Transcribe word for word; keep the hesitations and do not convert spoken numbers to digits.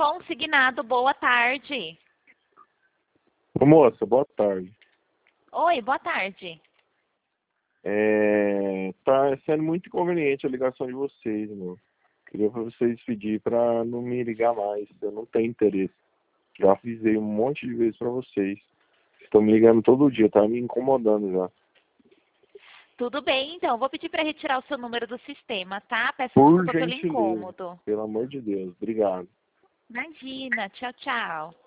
Consignado, boa tarde. Ô, moça, boa tarde. Oi, boa tarde. É, tá sendo muito inconveniente a ligação de vocês, meu. Queria pra vocês pedir pra não me ligar mais. Eu não tenho interesse. Já avisei um monte de vezes pra vocês. Estão me ligando todo dia, tá me incomodando já. Tudo bem, então. Vou pedir para retirar o seu número do sistema, tá? Peço Por desculpa pelo gentileza, incômodo. pelo amor de Deus. Obrigado. Imagina. Tchau, tchau.